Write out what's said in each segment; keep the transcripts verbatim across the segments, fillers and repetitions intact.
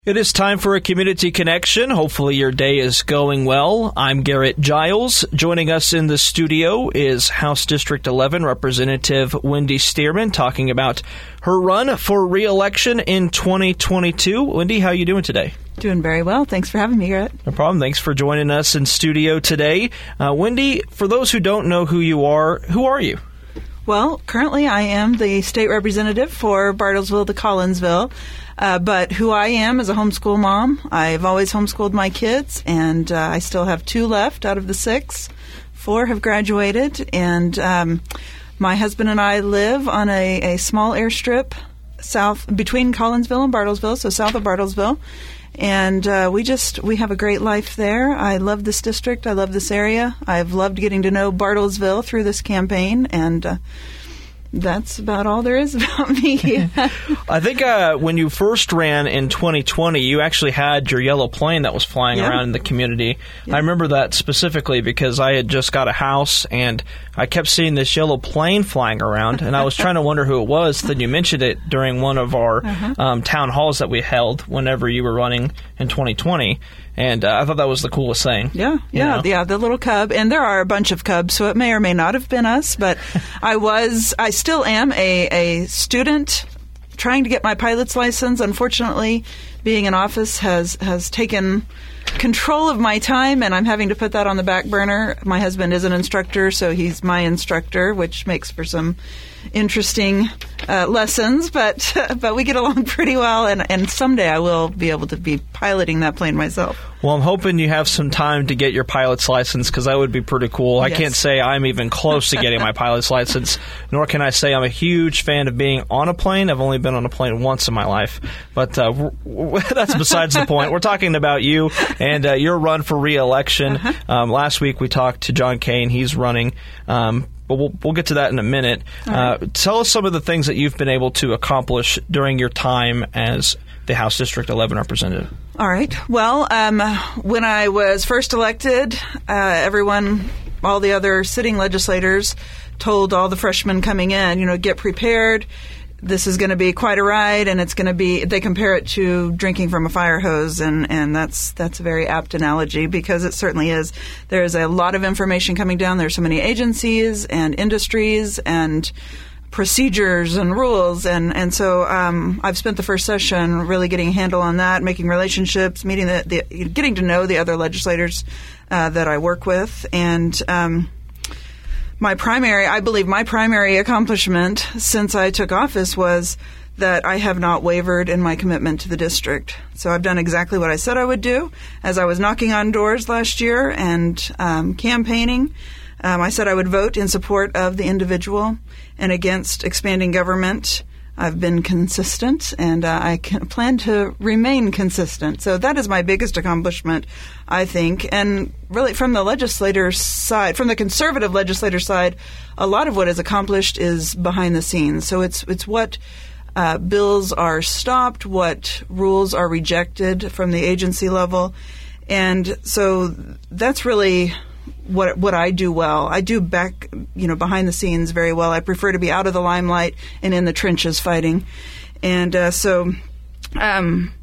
It is time for a community connection. Hopefully your day is going well. I'm Garrett Giles. Joining us in the studio is House District eleven Representative Wendy Stearman talking about her run for re-election in twenty twenty-two. Wendy, how are you doing today? Doing very well. Thanks for having me, Garrett. No problem. Thanks for joining us in studio today. Uh, Wendy, for those who don't know who you are, who are you? Well, currently I am the state representative for Bartlesville to Collinsville. Uh, but who I am is a homeschool mom. I've always homeschooled my kids, and uh, I still have two left out of the six. Four have graduated, and um, my husband and I live on a, a small airstrip south between Collinsville and Bartlesville, so south of Bartlesville. And uh, we just we have a great life there. I love this district. I love this area. I've loved getting to know Bartlesville through this campaign, and uh, that's about all there is about me. I think uh, when you first ran in twenty twenty, you actually had your yellow plane that was flying yeah. around in the community. Yeah. I remember that specifically because I had just got a house and I kept seeing this yellow plane flying around, and I was trying to wonder who it was. Then you mentioned it during one of our uh-huh. um, town halls that we held whenever you were running in twenty twenty. And uh, I thought that was the coolest thing. Yeah, yeah, know? yeah, the little cub. And there are a bunch of cubs, so it may or may not have been us. But I was, I still am a, a student trying to get my pilot's license. Unfortunately, being in office has, has taken control of my time, and I'm having to put that on the back burner. My husband is an instructor, so he's my instructor, which makes for some interesting uh, lessons, but but we get along pretty well, and, and someday I will be able to be piloting that plane myself. Well, I'm hoping you have some time to get your pilot's license, because that would be pretty cool. Yes. I can't say I'm even close to getting my pilot's license, nor can I say I'm a huge fan of being on a plane. I've only been on a plane once in my life, but uh, w- w- that's besides the point. We're talking about you and uh, your run for re-election. Uh-huh. Um, last week we talked to John Kane. He's running. Um, But we'll, we'll get to that in a minute. Right. Uh, tell us some of the things that you've been able to accomplish during your time as the House District eleven representative. All right. Well, um, when I was first elected, uh, everyone, all the other sitting legislators told all the freshmen coming in, you know, get prepared. This is going to be quite a ride, and it's going to be, they compare it to drinking from a fire hose, and, and that's that's a very apt analogy, because it certainly is. There's a lot of information coming down. There's so many agencies and industries and procedures and rules, and, and so um, I've spent the first session really getting a handle on that, making relationships, meeting the, the getting to know the other legislators uh, that I work with, and um My primary, I believe my primary accomplishment since I took office was that I have not wavered in my commitment to the district. So I've done exactly what I said I would do. As I was knocking on doors last year and um, campaigning, um, I said I would vote in support of the individual and against expanding government. I've been consistent, and uh, I can plan to remain consistent. So that is my biggest accomplishment, I think. And really, from the legislator side, from the conservative legislator side, a lot of what is accomplished is behind the scenes. So it's it's what uh, bills are stopped, what rules are rejected from the agency level, and so that's really what what I do well. I do back, you know, behind the scenes very well. I prefer to be out of the limelight and in the trenches fighting. And uh, so um,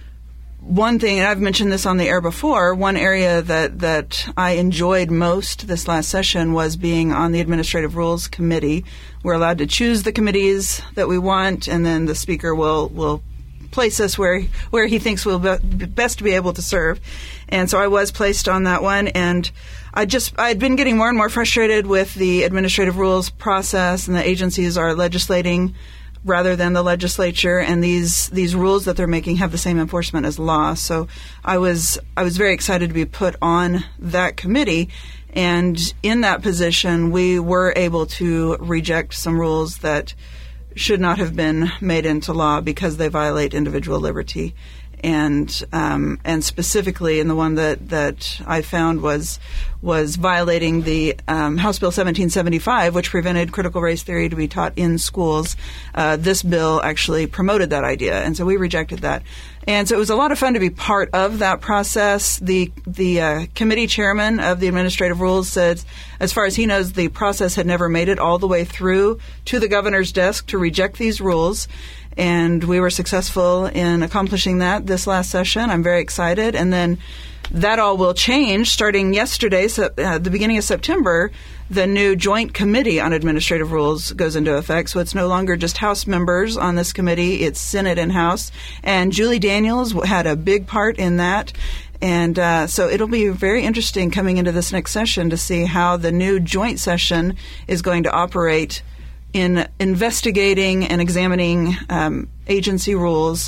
one thing, and I've mentioned this on the air before, one area that, that I enjoyed most this last session was being on the Administrative Rules Committee. We're allowed to choose the committees that we want, and then the Speaker will will place us where where he thinks we'll be best be able to serve. And so I was placed on that one, and I just I'd been getting more and more frustrated with the administrative rules process, and the agencies are legislating rather than the legislature, and these these rules that they're making have the same enforcement as law. So I was I was very excited to be put on that committee, and in that position we were able to reject some rules that should not have been made into law because they violate individual liberty. And um, and specifically, in the one that, that I found was was violating the um, House Bill seventeen seventy-five, which prevented critical race theory to be taught in schools. Uh, this bill actually promoted that idea, and so we rejected that. And so it was a lot of fun to be part of that process. The the uh, committee chairman of the Administrative Rules said, as far as he knows, the process had never made it all the way through to the governor's desk to reject these rules. And we were successful in accomplishing that this last session. I'm very excited. And then that all will change starting yesterday, so, uh, the beginning of September. The new Joint Committee on Administrative Rules goes into effect, so it's no longer just House members on this committee, it's Senate and House. And Julie Daniels had a big part in that. And uh, so it'll be very interesting coming into this next session to see how the new joint session is going to operate in investigating and examining um, agency rules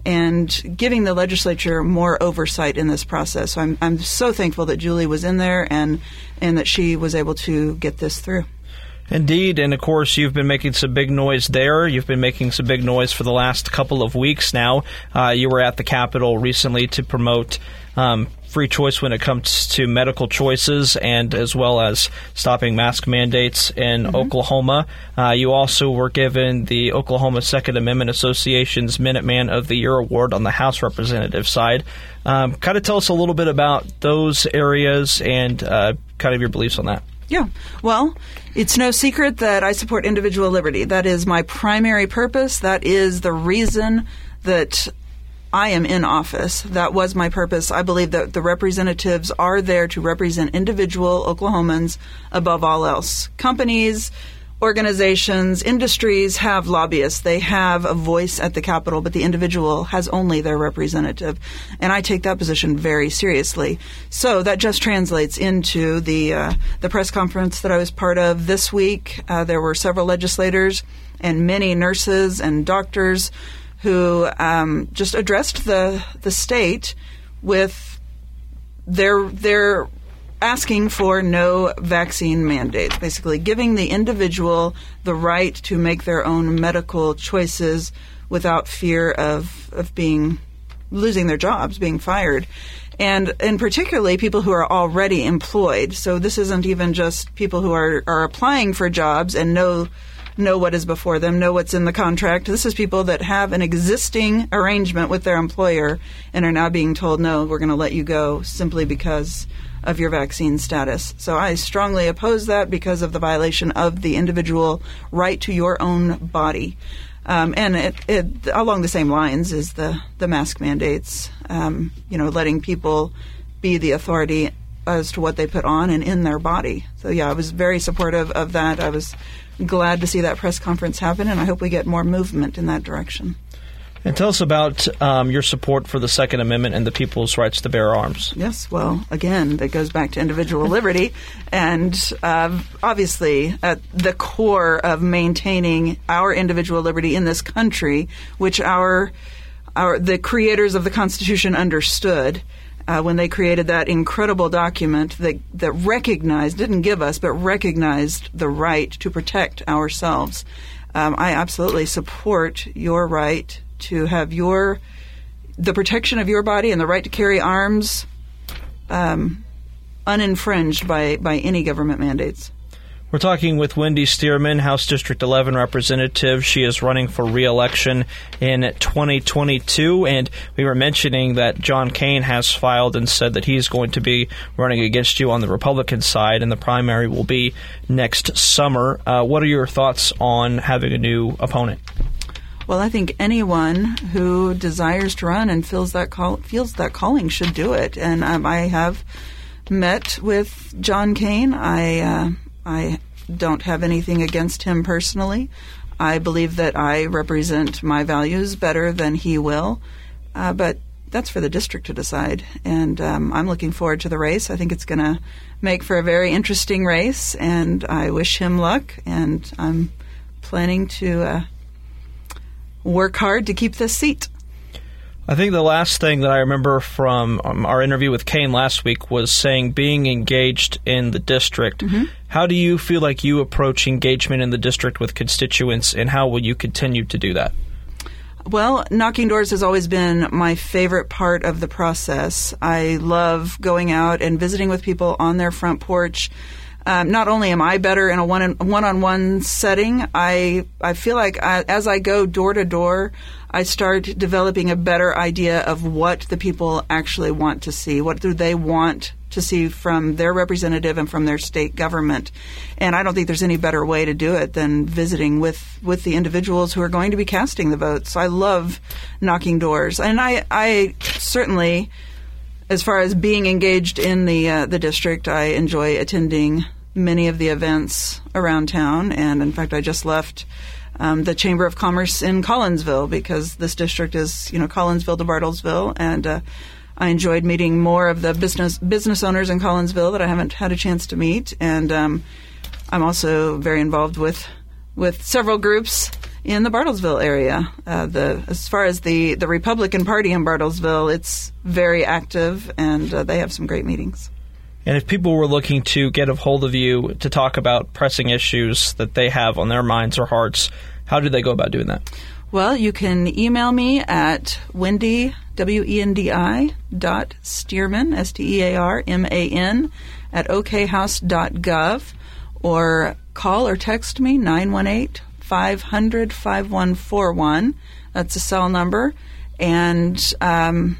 and giving the legislature more oversight in this process. So I'm I'm so thankful that Julie was in there and and that she was able to get this through. Indeed, and of course you've been making some big noise there. You've been making some big noise for the last couple of weeks now. Uh, you were at the Capitol recently to promote um, free choice when it comes to medical choices and as well as stopping mask mandates in mm-hmm. Oklahoma. Uh, you also were given the Oklahoma Second Amendment Association's Minuteman of the Year Award on the House Representative side. Um, kind of tell us a little bit about those areas and uh, kind of your beliefs on that. Yeah. Well, it's no secret that I support individual liberty. That is my primary purpose. That is the reason that I am in office. That was my purpose. I believe that the representatives are there to represent individual Oklahomans above all else. Companies, organizations, industries have lobbyists. They have a voice at the Capitol, but the individual has only their representative. And I take that position very seriously. So that just translates into the uh, the press conference that I was part of this week. Uh, there were several legislators and many nurses and doctors who um, just addressed the the state with their their asking for no vaccine mandates, basically giving the individual the right to make their own medical choices without fear of of being losing their jobs, being fired. And and particularly people who are already employed. So this isn't even just people who are, are applying for jobs and know know what is before them, know what's in the contract. This is people that have an existing arrangement with their employer and are now being told, no, we're going to let you go simply because of your vaccine status. So I strongly oppose that because of the violation of the individual right to your own body. Um, and it, it, along the same lines is the, the mask mandates, um, you know, letting people be the authority as to what they put on and in their body. So, yeah, I was very supportive of that. I was glad to see that press conference happen, and I hope we get more movement in that direction. And tell us about um, your support for the Second Amendment and the people's rights to bear arms. Yes, well, again, that goes back to individual liberty. And uh, obviously, at the core of maintaining our individual liberty in this country, which our our the creators of the Constitution understood uh, when they created that incredible document that, that recognized, didn't give us, but recognized the right to protect ourselves. Um, I absolutely support your right to have your the protection of your body and the right to carry arms um, uninfringed by, by any government mandates. We're talking with Wendy Stearman, House District eleven representative. She is running for re-election in twenty twenty-two, and we were mentioning that John Kane has filed and said that he's going to be running against you on the Republican side, and the primary will be next summer. Uh, what are your thoughts on having a new opponent? Well, I think anyone who desires to run and feels that call, feels that calling should do it. And um, I have met with John Kane. I uh, I don't have anything against him personally. I believe that I represent my values better than he will. Uh, but that's for the district to decide. And um, I'm looking forward to the race. I think it's going to make for a very interesting race. And I wish him luck. And I'm planning to Uh, work hard to keep this seat. I think the last thing that I remember from um, our interview with Kane last week was saying being engaged in the district. Mm-hmm. How do you feel like you approach engagement in the district with constituents, and how will you continue to do that? Well, knocking doors has always been my favorite part of the process. I love going out and visiting with people on their front porch, um, not only am I better in a one one-on-one setting, I I feel like I, as I go door to door, I start developing a better idea of what the people actually want to see. What do they want to see from their representative and from their state government? And I don't think there's any better way to do it than visiting with, with the individuals who are going to be casting the votes. I love knocking doors. And I, I certainly, as far as being engaged in the uh, the district, I enjoy attending many of the events around town. And in fact, I just left Um, the Chamber of Commerce in Collinsville, because this district is, you know, Collinsville to Bartlesville, and uh, I enjoyed meeting more of the business business owners in Collinsville that I haven't had a chance to meet, and um, I'm also very involved with with several groups in the Bartlesville area. Uh, the as far as the, the Republican Party in Bartlesville, it's very active, and uh, they have some great meetings. And if people were looking to get a hold of you to talk about pressing issues that they have on their minds or hearts, how do they go about doing that? Well, you can email me at Wendy, W E N D I, dot Stearman, S T E A R M A N, at o k house dot gov, or call or text me, nine one eight, five hundred, five one four one. That's a cell number. And um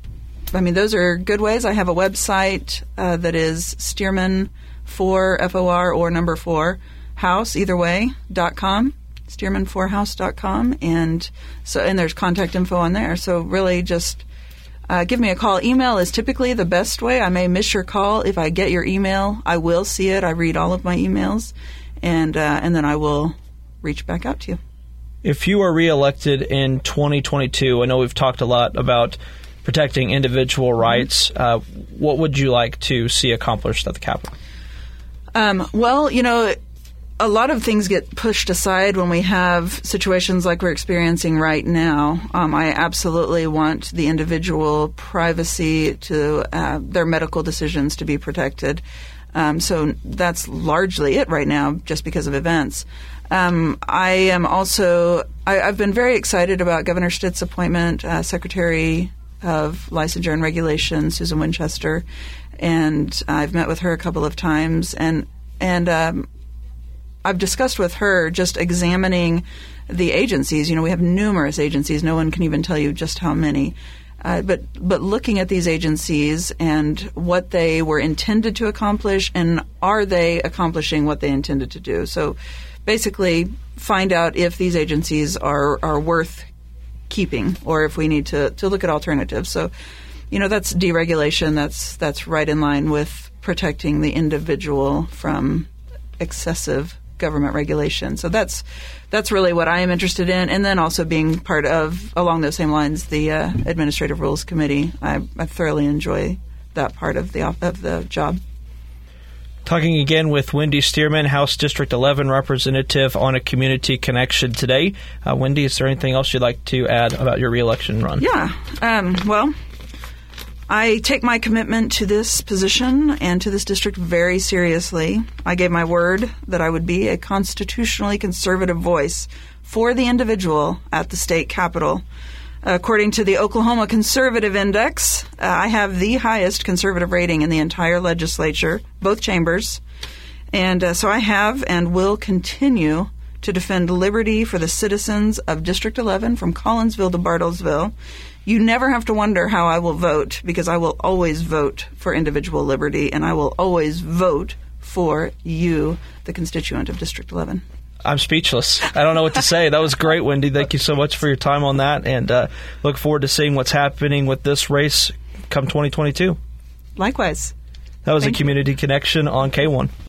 I mean, those are good ways. I have a website uh, that is Stearman four, F O R, or number four, house, either way, dot com, stearman four house dot com. And so, and there's contact info on there. So really just uh, give me a call. Email is typically the best way. I may miss your call. If I get your email, I will see it. I read all of my emails, and uh, and then I will reach back out to you. If you are reelected in twenty twenty-two, I know we've talked a lot about protecting individual rights. Uh, what would you like to see accomplished at the Capitol? Um, well, you know, a lot of things get pushed aside when we have situations like we're experiencing right now. Um, I absolutely want the individual privacy to uh, their medical decisions to be protected. Um, so that's largely it right now, just because of events. Um, I am also, I, I've been very excited about Governor Stitt's appointment, uh, Secretary of Licensure and Regulation, Susan Winchester, and I've met with her a couple of times, and and um, I've discussed with her just examining the agencies. You know, we have numerous agencies. No one can even tell you just how many. Uh, but but looking at these agencies and what they were intended to accomplish, and are they accomplishing what they intended to do? So basically find out if these agencies are, are worth keeping, or if we need to, to look at alternatives. So, you know, that's deregulation. That's that's right in line with protecting the individual from excessive government regulation. So that's that's really what I am interested in. And then also being part of, along those same lines, the uh, Administrative Rules Committee. I, I thoroughly enjoy that part of the of the job. Talking again with Wendy Stearman, House District eleven representative, on a community connection today. Uh, Wendy, is there anything else you'd like to add about your reelection run? Yeah. Um, well, I take my commitment to this position and to this district very seriously. I gave my word that I would be a constitutionally conservative voice for the individual at the state capitol. According to the Oklahoma Conservative Index, uh, I have the highest conservative rating in the entire legislature, both chambers. And uh, so I have and will continue to defend liberty for the citizens of District eleven from Collinsville to Bartlesville. You never have to wonder how I will vote, because I will always vote for individual liberty, and I will always vote for you, the constituent of District eleven. I'm speechless. I don't know what to say. That was great, Wendy. Thank you so much for your time on that, and uh, look forward to seeing what's happening with this race come twenty twenty-two. Likewise. That was Thank a Community you. Connection on K one.